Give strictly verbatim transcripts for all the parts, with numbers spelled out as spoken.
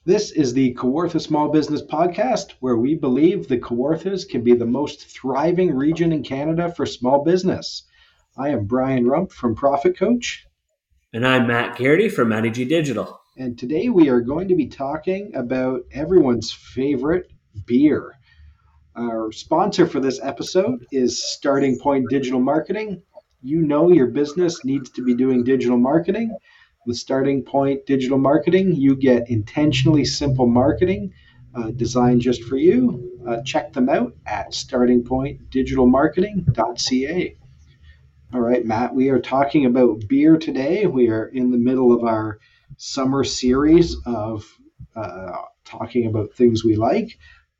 This is the Kawartha Small Business Podcast, where we believe the Kawarthas can be the most thriving region in Canada for small business. I am Brian Rump from Profit Coach, And I'm Matt Garrity from Matty G Digital. and today we are going to be talking about everyone's favorite beer. Our sponsor for this episode is Starting Point Digital Marketing. You know your business needs to be doing digital marketing. With Starting Point Digital Marketing, you get intentionally simple marketing uh, designed just for you. Uh, check them out at starting point digital marketing dot c a. All right, Matt, we are talking about beer today. We are in the middle of our summer series of uh, talking about things we like.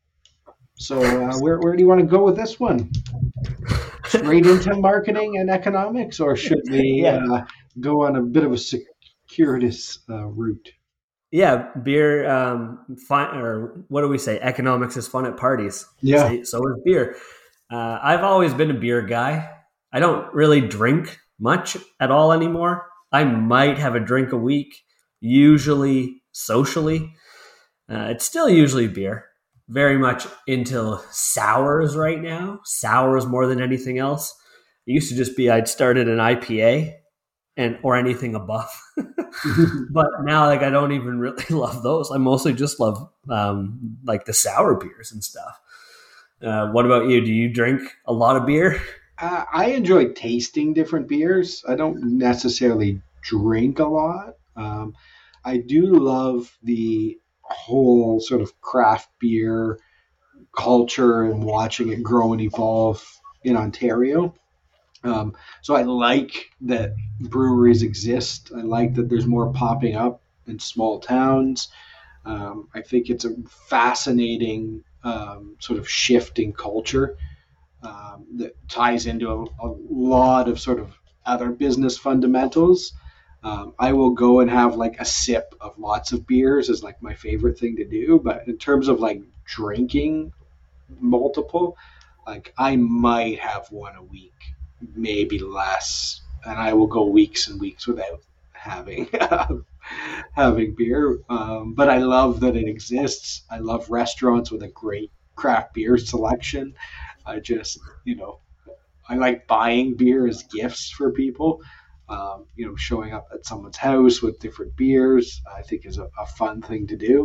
So, uh, where, where do you want to go with this one? Straight into marketing and economics, or should we Yeah. uh, go on a bit of a circuitous uh, route? Yeah, beer, um, fun, or what do we say? Economics is fun at parties. Yeah. Say, so is beer. Uh, I've always been a beer guy. I don't really drink much at all anymore. I might have a drink a week, usually socially. Uh, it's still usually beer. Very much into sours right now. Sours more than anything else. It used to just be I'd started an I P A and or anything above. But now, like, I don't even really love those. I mostly just love um, like the sour beers and stuff. Uh, what about you? Do you drink a lot of beer? Uh, I enjoy tasting different beers. I don't necessarily drink a lot. Um, I do love the whole sort of craft beer culture and watching it grow and evolve in Ontario. Um, so I like that breweries exist. I like that there's more popping up in small towns. Um, I think it's a fascinating um, sort of shift in culture um, that ties into a, a lot of sort of other business fundamentals. Um, I will go and have like a sip of lots of beers is like my favorite thing to do. But in terms of like drinking multiple, like I might have one a week, maybe less, and I will go weeks and weeks without having having beer. Um, but I love that it exists. I love restaurants with a great craft beer selection. I just, you know, I like buying beer as gifts for people. Um, you know, showing up at someone's house with different beers, I think is a, a fun thing to do.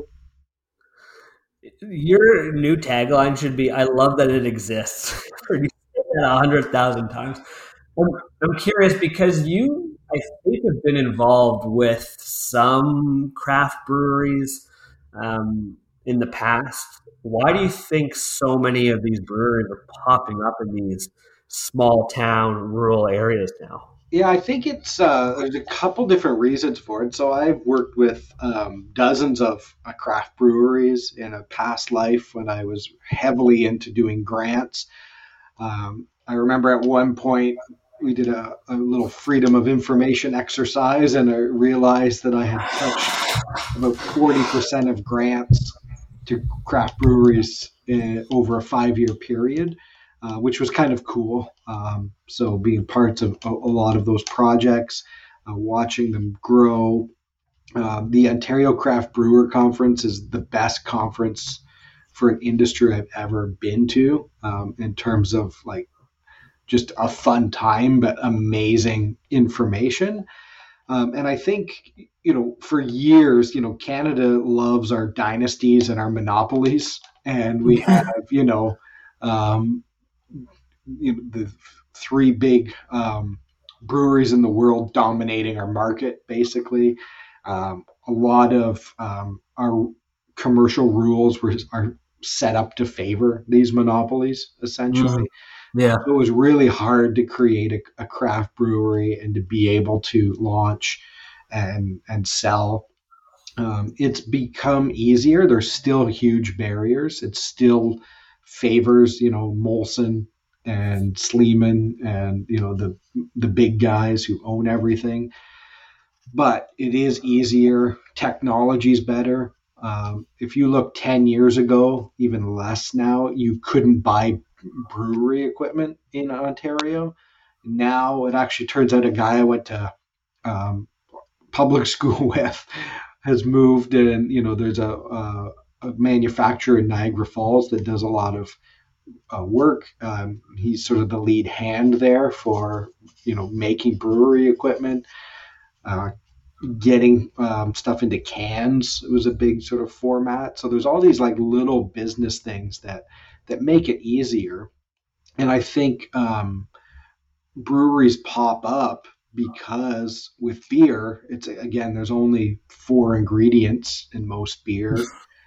Your new tagline should be, I love that it exists. You said that a hundred thousand times. I'm, I'm curious because you, I think, have been involved with some craft breweries um, in the past. Why do you think so many of these breweries are popping up in these small town, rural areas now? Yeah, I think it's uh, there's a couple different reasons for it. So I've worked with um, dozens of uh, craft breweries in a past life when I was heavily into doing grants. Um, I remember at one point we did a, a little freedom of information exercise, and I realized that I had touched about forty percent of grants to craft breweries in, over a five year period, uh, which was kind of cool. Um, so being parts of a, a lot of those projects, uh, watching them grow. Um, the Ontario Craft Brewer Conference is the best conference for an industry I've ever been to um, in terms of like just a fun time, but amazing information. Um, and I think, you know, for years, you know, Canada loves our dynasties and our monopolies. And we have, you know, um, you know the three big um, breweries in the world dominating our market, basically. Um, a lot of um, our commercial rules were are set up to favor these monopolies, Mm, essentially. yeah. So it was really hard to create a, a craft brewery and to be able to launch and and sell. Um, it's become easier. There's still huge barriers. It still favors, you know, Molson and Sleeman and you know the the big guys who own everything. But it is easier. Technology's better. Um, if you look ten years ago, even less now, you couldn't buy brewery equipment in Ontario. Now it actually turns out a guy I went to um, public school with has moved, and you know, there's a, a, a manufacturer in Niagara Falls that does a lot of uh, work. Um, he's sort of the lead hand there for you know making brewery equipment, uh, getting um, stuff into cans. It was a big sort of format. So there's all these like little business things that that make it easier. And I think um, breweries pop up because with beer, it's again, there's only four ingredients in most beer.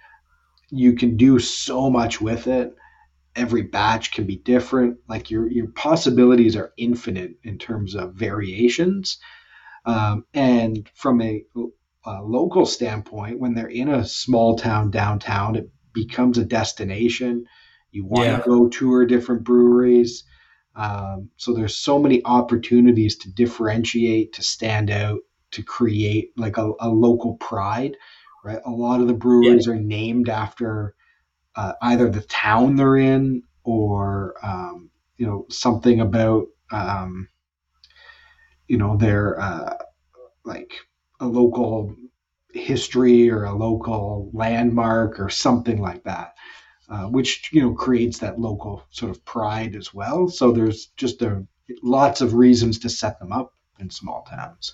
You can do so much with it. Every batch can be different. Like your your possibilities are infinite in terms of variations. Um, and from a, a local standpoint, when they're in a small town downtown, it becomes a destination. You want Yeah. to go tour different breweries. Um, so there's so many opportunities to differentiate, to stand out, to create like a, a local pride, right? A lot of the Yeah. breweries are named after uh, either the town they're in or, um, you know, something about, um, you know, their, uh, like a local history or a local landmark or something like that, uh, which you know creates that local sort of pride as well. So there's just a, lots of reasons to set them up in small towns.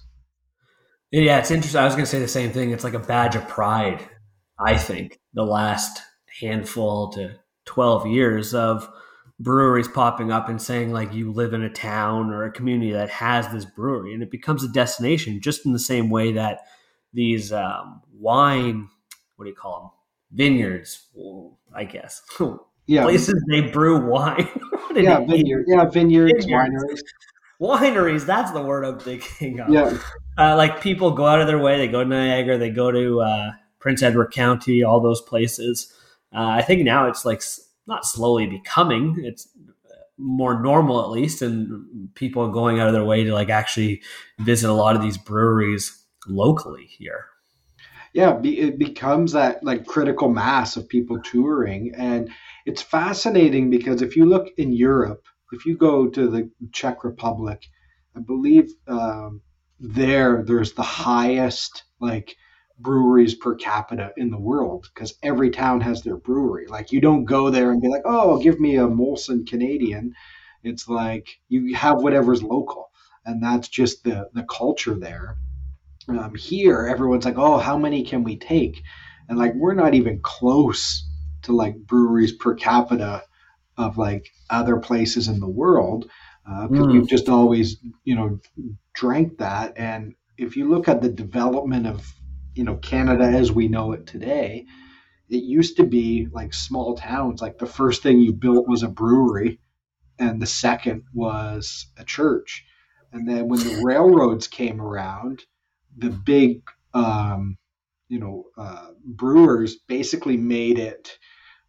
Yeah, it's interesting. I was going to say the same thing. It's like a badge of pride, I think, the last handful to twelve years of breweries popping up and saying, like, you live in a town or a community that has this brewery, and it becomes a destination just in the same way that these um, wine, what do you call them? Vineyards, I guess. Yeah, Places they brew wine. What an yeah, idiot. vineyard, yeah, vineyards, Vineyards. wineries, Wineries, that's the word I'm thinking of. yeah, Uh, like people go out of their way. They go to Niagara. They go to uh, Prince Edward County. All those places. Uh, I think now it's like s- not slowly becoming. It's more normal at least, and people are going out of their way to like actually visit a lot of these breweries locally here. yeah. Be, it becomes that like critical mass of people touring, and it's fascinating because if you look in Europe, if you go to the Czech Republic, I believe um, there there's the highest like breweries per capita in the world because every town has their brewery. Like you don't go there and be like, oh, give me a Molson Canadian. It's like you have whatever's local, and that's just the the culture there. Um, here, everyone's like, oh, how many can we take? And like we're not even close to like breweries per capita of like other places in the world because uh, Mm. we've just always you know drank that. And if you look at the development of you know Canada as we know it today, it used to be like small towns. Like the first thing you built was a brewery, and the second was a church. And then when the railroads came around, the big um, you know uh, brewers basically made it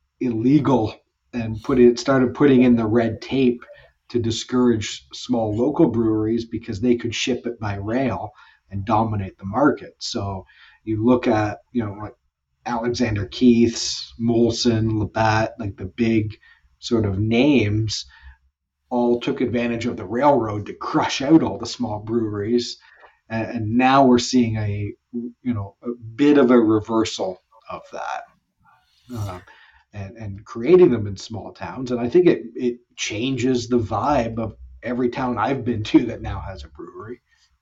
illegal and put it started putting in the red tape to discourage small local breweries because they could ship it by rail and dominate the market. So you look at you know like Alexander Keith's, Molson, Labatt, like the big sort of names, all took advantage of the railroad to crush out all the small breweries, and, and now we're seeing a you know a bit of a reversal of that. Uh, and, and creating them in small towns. And I think it, it changes the vibe of every town I've been to that now has a brewery.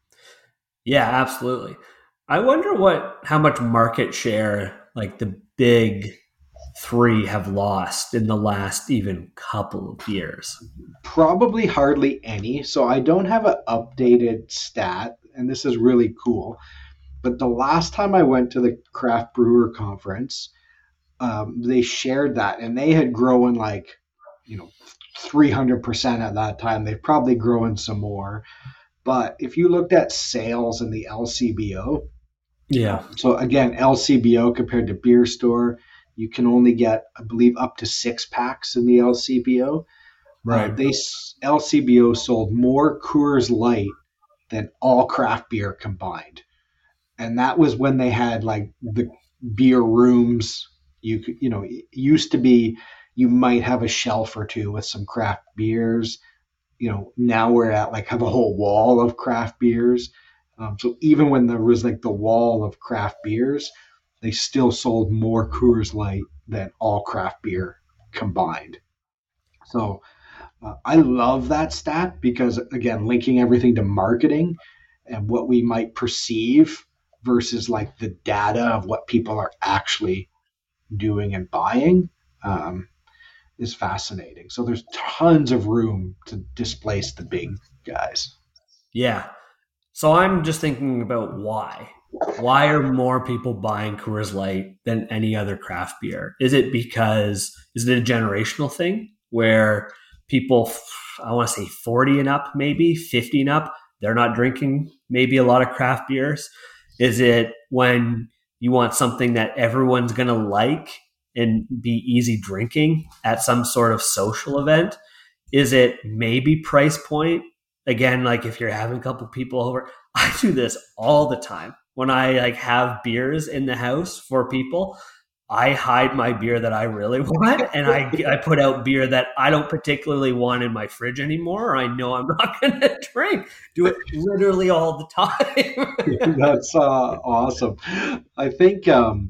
Yeah, absolutely. I wonder what how much market share like the big three have lost in the last even couple of years. Probably hardly any. So I don't have an updated stat, and this is really cool. But the last time I went to the craft brewer conference, um, they shared that, and they had grown like, you know, three hundred percent at that time. They've probably grown some more. But if you looked at sales in the L C B O, Yeah. um, so again, L C B O compared to beer store, you can only get, I believe, up to six packs in the L C B O. Uh, Right. they L C B O sold more Coors Light than all craft beer combined, and that was when they had like the beer rooms. You could, you know, it used to be you might have a shelf or two with some craft beers. You know, now we're at like have a whole wall of craft beers. Um, so even when there was like the wall of craft beers, they still sold more Coors Light than all craft beer combined. So uh, I love that stat because, again, linking everything to marketing and what we might perceive versus like the data of what people are actually doing and buying um, is fascinating. So there's tons of room to displace the big guys. Yeah. So I'm just thinking about why. Why are more people buying Coors Light than any other craft beer? Is it because, is it a generational thing where people, I want to say forty and up, maybe fifty and up, they're not drinking maybe a lot of craft beers? Is it when you want something that everyone's going to like and be easy drinking at some sort of social event? Is it maybe price point? Again, like if you're having a couple people over, I do this all the time. When I like have beers in the house for people, I hide my beer that I really want, and I I put out beer that I don't particularly want in my fridge anymore, or I know I'm not going to drink. Do it literally all the time. That's uh, awesome. I think um,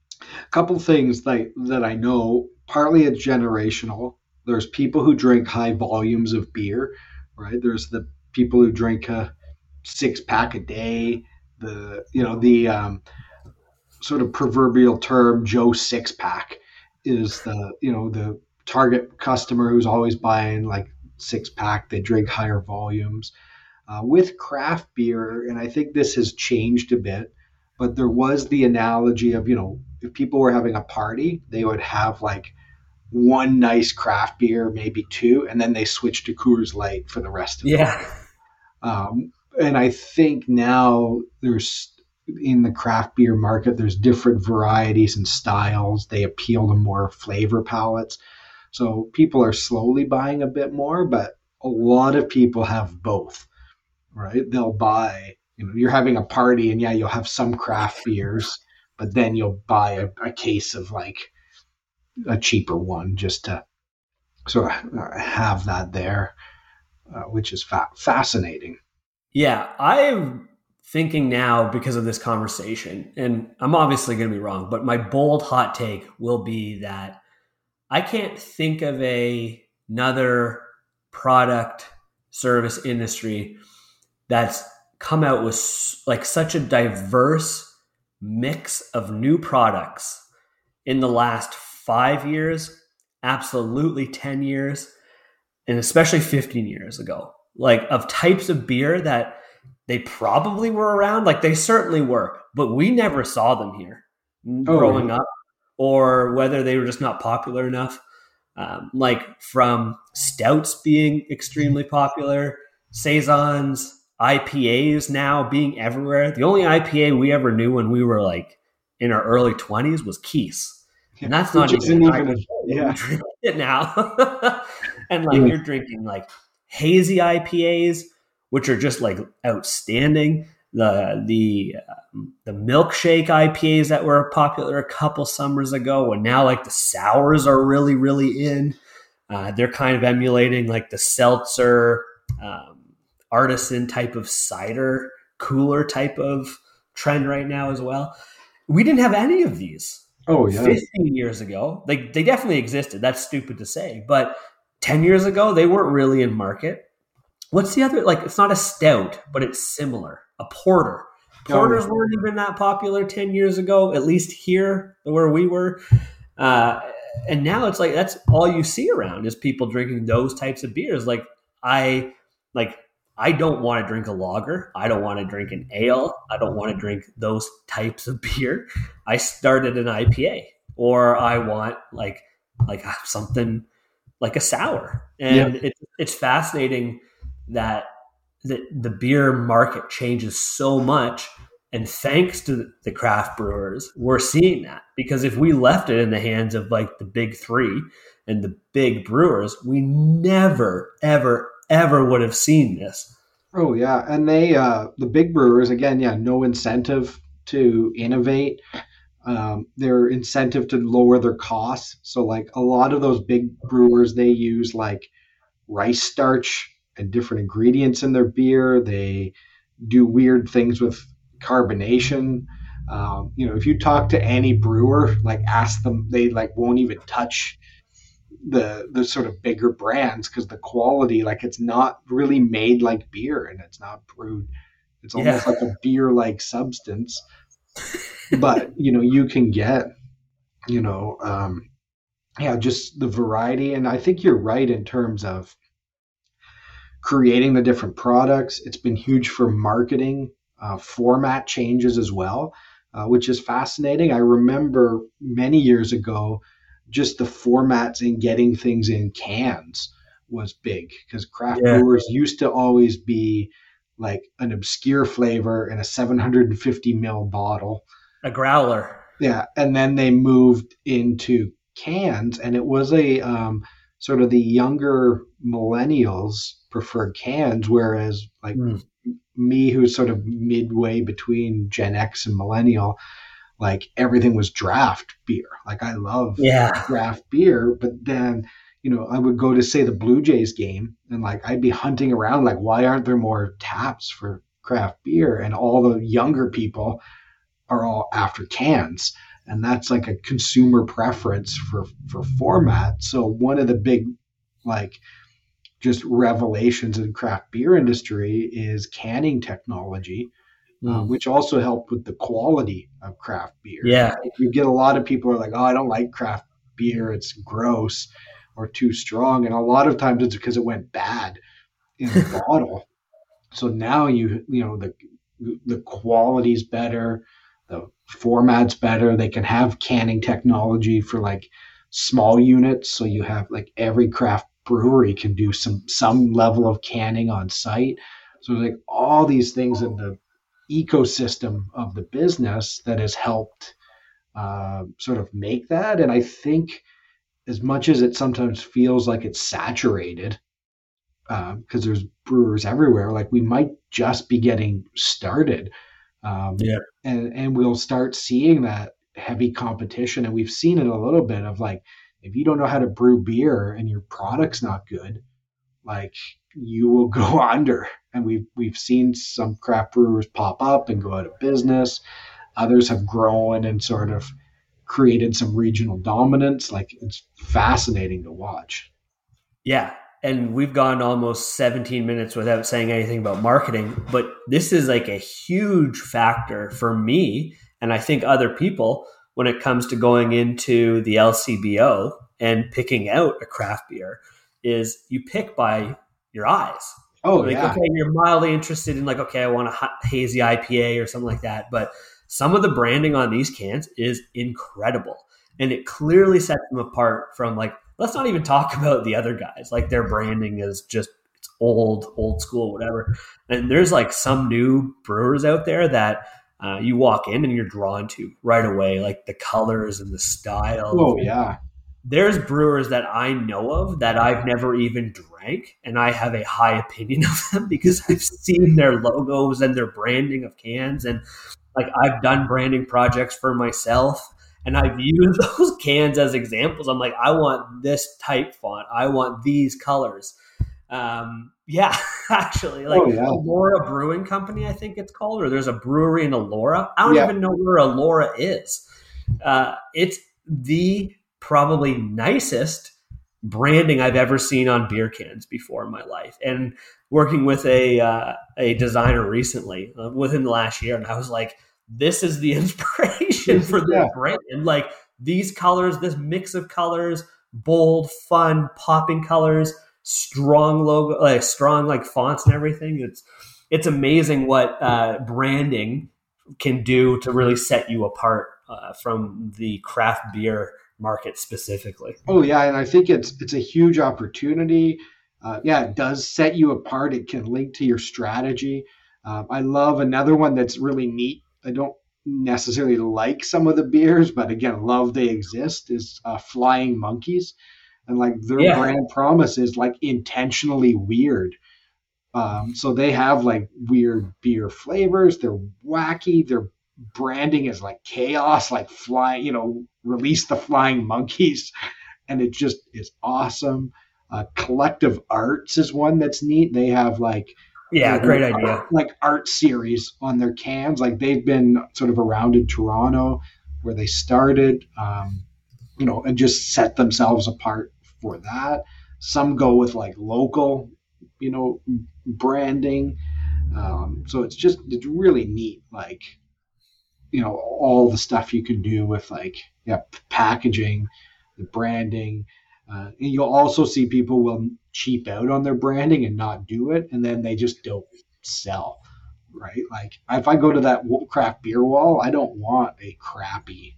a couple things that, that I know, partly it's generational. There's people who drink high volumes of beer, right? There's the people who drink a six pack a day. The you know the um, sort of proverbial term Joe six pack is the you know the target customer who's always buying like six pack. They drink higher volumes. Uh, with craft beer, and I think this has changed a bit, but there was the analogy of, you know, if people were having a party, they would have like one nice craft beer, maybe two, and then they switch to Coors Light for the rest of Yeah. it. Um, and I think now there's in the craft beer market, there's different varieties and styles. They appeal to more flavor palettes. So people are slowly buying a bit more, but a lot of people have both, right? They'll buy, you know, you're having a party and yeah, you'll have some craft beers, but then you'll buy a, a case of like a cheaper one just to sort of have that there, uh, which is fa- fascinating. Yeah, I'm thinking now because of this conversation, and I'm obviously going to be wrong, but my bold hot take will be that I can't think of a, another product service industry that's come out with like such a diverse mix of new products in the last five years, absolutely ten years, and especially fifteen years ago, like of types of beer that they probably were around. Like they certainly were, but we never saw them here Oh, growing yeah. up, or whether they were just not popular enough. Um, like from stouts being extremely popular, saisons, I P As now being everywhere. The only I P A we ever knew when we were like in our early twenties was Keith's. And that's not Which isn't even, even a, we yeah. drink it now. And like Yeah. you're drinking like hazy I P As, which are just like outstanding. The the um, the milkshake I P As that were popular a couple summers ago, and now like the sours are really really in. Uh, they're kind of emulating like the seltzer, um, artisan type of cider cooler type of trend right now as well. We didn't have any of these Oh, yeah. fifteen years ago. Like they definitely existed. That's stupid to say, but ten years ago they weren't really in market. What's the other, like it's not a stout, but it's similar. A porter. Porters Oh, weren't even that popular ten years ago, at least here where we were. Uh, and now it's like that's all you see around is people drinking those types of beers. Like I like I don't want to drink a lager. I don't want to drink an ale. I don't want to drink those types of beer. I started an I P A, or I want like like something like a sour. yeah. And it's it's fascinating that the, the beer market changes so much. And thanks to the craft brewers, we're seeing that. Because if we left it in the hands of like the big three and the big brewers, we never, ever, ever would have seen this. Oh, yeah. And they, uh, the big brewers, again, yeah, no incentive to innovate. Um, their incentive to lower their costs. So, like a lot of those big brewers, they use like rice starch and different ingredients in their beer. They do weird things with carbonation. Um, you know, if you talk to any brewer, like ask them, they like won't even touch the the sort of bigger brands because the quality, like it's not really made like beer and it's not brewed. It's Yeah. almost like a beer like substance, but you know, you can get, you know, um, yeah, just the variety. And I think you're right in terms of creating the different products. It's been huge for marketing, uh, format changes as well, uh, which is fascinating. I remember many years ago, just the formats in getting things in cans was big because craft Yeah. brewers used to always be like an obscure flavor in a seven hundred fifty mil bottle. A growler. Yeah, and then they moved into cans, and it was a um, sort of the younger millennials preferred cans, whereas like Mm. me, who's sort of midway between Gen X and millennial, like everything was draft beer. Like I love Yeah. draft beer, but then you know I would go to say the Blue Jays game, and like I'd be hunting around like why aren't there more taps for craft beer? And all the younger people are all after cans, and that's like a consumer preference for for format. So one of the big like just revelations in the craft beer industry is canning technology, uh, Mm. which also helped with the quality of craft beer. Yeah. You get a lot of people are like, oh, I don't like craft beer, it's gross or too strong, and a lot of times it's because it went bad in the bottle. So now you you know the the quality's better, the format's better. They can have canning technology for like small units, so you have like every craft brewery can do some some level of canning on site. So like all these things in the ecosystem of the business that has helped uh, sort of make that. And I think as much as it sometimes feels like it's saturated, because uh, there's brewers everywhere. Like we might just be getting started, um, Yeah. and and we'll start seeing that heavy competition. And we've seen it a little bit of like if you don't know how to brew beer and your product's not good, like you will go under. And we've we've seen some craft brewers pop up and go out of business. Others have grown and sort of created some regional dominance. Like it's fascinating to watch. Yeah. And we've gone almost seventeen minutes without saying anything about marketing, but this is like a huge factor for me. And I think other people when it comes to going into the L C B O and picking out a craft beer is you pick by your eyes. Oh like, yeah. okay, you're mildly interested in like, okay, I want a hazy I P A or something like that. But some of the branding on these cans is incredible. And it clearly sets them apart from like, let's not even talk about the other guys. Like their branding is just it's old, old school, whatever. And there's like some new brewers out there that uh, you walk in and you're drawn to right away, like the colors and the styles. Oh yeah. There's brewers that I know of that I've never even drank, and I have a high opinion of them because I've seen their logos and their branding of cans. And like I've done branding projects for myself. And I've used those cans as examples. I'm like, I want this type font. I want these colors. Um, yeah, actually, like oh, yeah. Elora Brewing Company, I think it's called, or there's a brewery in Elora. I don't Yeah. even know where Elora is. Uh, it's the probably nicest branding I've ever seen on beer cans before in my life. And working with a uh, a designer recently uh, within the last year, and I was like, this is the inspiration for this Yeah. brand. And like these colors, this mix of colors, bold, fun, popping colors, strong logo, like strong like fonts and everything. It's it's amazing what uh, branding can do to really set you apart uh, from the craft beer market specifically. Oh yeah, and I think it's it's a huge opportunity. Uh, yeah, it does set you apart. It can link to your strategy. Uh, I love another one that's really neat. I don't necessarily like some of the beers, but again, love they exist. Is uh, Flying Monkeys, and like their Yeah. brand promise is like intentionally weird. Um, so they have like weird beer flavors. They're wacky. Their branding is like chaos, like flying. You know, release the flying monkeys, and it just is awesome. Uh, Collective Arts is one that's neat. They have like Yeah, They great do idea. like art series on their cans. Like they've been sort of around in Toronto where they started, um, you know, and just set themselves apart for that. Some go with like local, you know, branding. Um, so it's just, it's really neat. Like, you know, all the stuff you can do with like, yeah, packaging, the branding. Uh, and you'll also see people will cheap out on their branding and not do it, and then they just don't sell, right? Like if I go to that craft beer wall, I don't want a crappy,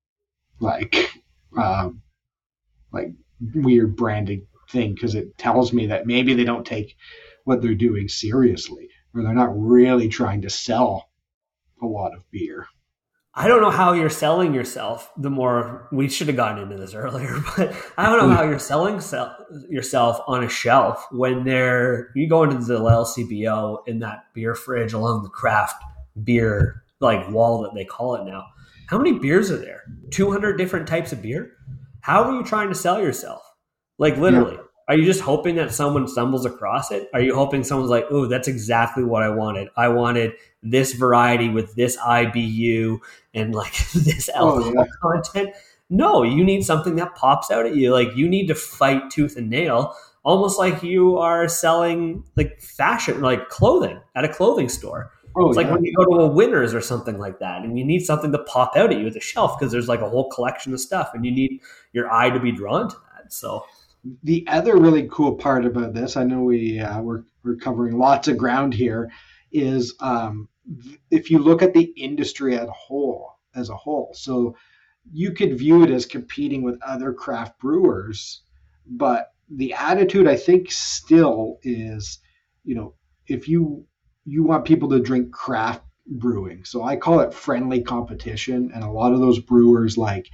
like, um, like weird branded thing because it tells me that maybe they don't take what they're doing seriously, or they're not really trying to sell a lot of beer. I don't know how you're selling yourself. The more we should have gotten into this earlier, but I don't know how you're selling sell, yourself on a shelf when they're you go into the L C B O in that beer fridge along the craft beer like wall that they call it now. How many beers are there? two hundred different types of beer. How are you trying to sell yourself? Like literally, Yeah. are you just hoping that someone stumbles across it? Are you hoping someone's like, "Oh, that's exactly what I wanted. I wanted this variety with this I B U and like this alcohol Oh yeah. content." No, you need something that pops out at you. Like you need to fight tooth and nail, almost like you are selling like fashion, like clothing at a clothing store. Oh It's like yeah. when you go to a Winners or something like that, and you need something to pop out at you at the shelf because there's like a whole collection of stuff, and you need your eye to be drawn to that. So The other really cool part about this, I know we uh, we're we're covering lots of ground here, is um, if you look at the industry as a whole, as a whole. So you could view it as competing with other craft brewers, but the attitude I think still is, you know, if you you want people to drink craft brewing, so I call it friendly competition, and a lot of those brewers like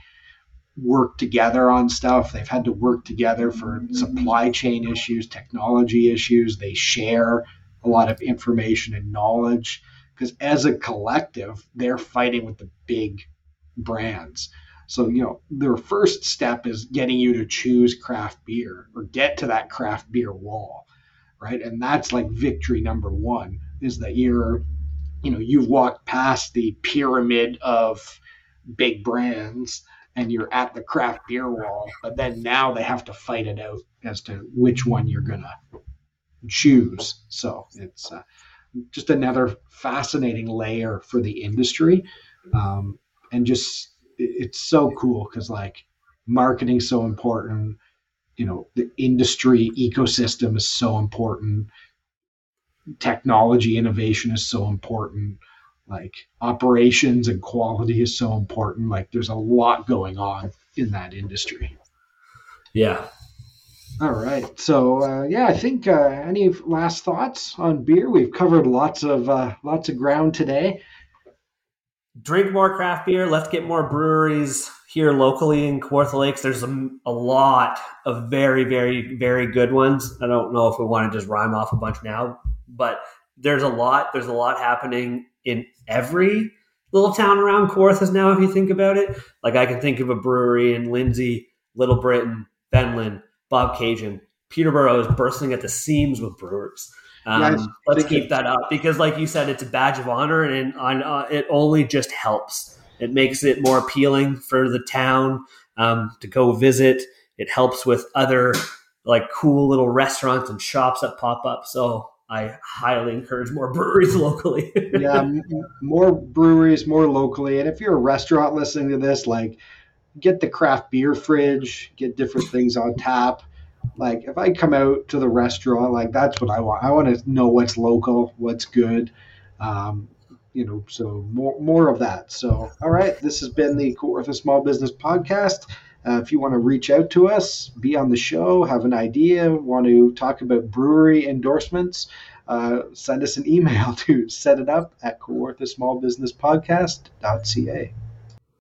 work together on stuff. They've had to work together for supply chain issues, technology issues. They share a lot of information and knowledge because as a collective, they're fighting with the big brands. So, you know, their first step is getting you to choose craft beer or get to that craft beer wall, right? And that's like victory number one is that you're, you know, you've walked past the pyramid of big brands and you're at the craft beer wall, but then now they have to fight it out as to which one you're going to choose. So it's uh, just another fascinating layer for the industry. Um, and just, it's so cool because like marketing's so important. You know, the industry ecosystem is so important. Technology innovation is so important. Like operations and quality is so important. Like there's a lot going on in that industry. yeah, All right. So uh, yeah, I think uh, any last thoughts on beer? We've covered lots of uh, lots of ground today. drink more craft beer. Let's get more breweries here locally in Kawartha Lakes. There's a, a lot of very, very, very good ones. I don't know if we want to just rhyme off a bunch now, but there's a lot. There's a lot happening in every little town around Kawartha now, if you think about it. Like I can think of a brewery in Lindsay, Little Britain, Fenland, Bobcaygeon. Peterborough is bursting at the seams with brewers. Um, Yeah, I let's think keep it's- that up because, like you said, it's a badge of honor, and on, uh, it only just helps. It makes it more appealing for the town um, to go visit. It helps with other like cool little restaurants and shops that pop up. So I highly encourage more breweries locally. yeah, m- more breweries, more locally. And if you're a restaurant listening to this, like get the craft beer fridge, get different things on tap. Like if I come out to the restaurant, like that's what I want. I want to know what's local, what's good. Um, you know, so more more of that. So all right, this has been the Kawartha Small Business Podcast. Uh, if you want to reach out to us, be on the show, have an idea, want to talk about brewery endorsements, uh, send us an email to set it up at kawartha small business podcast dot c a.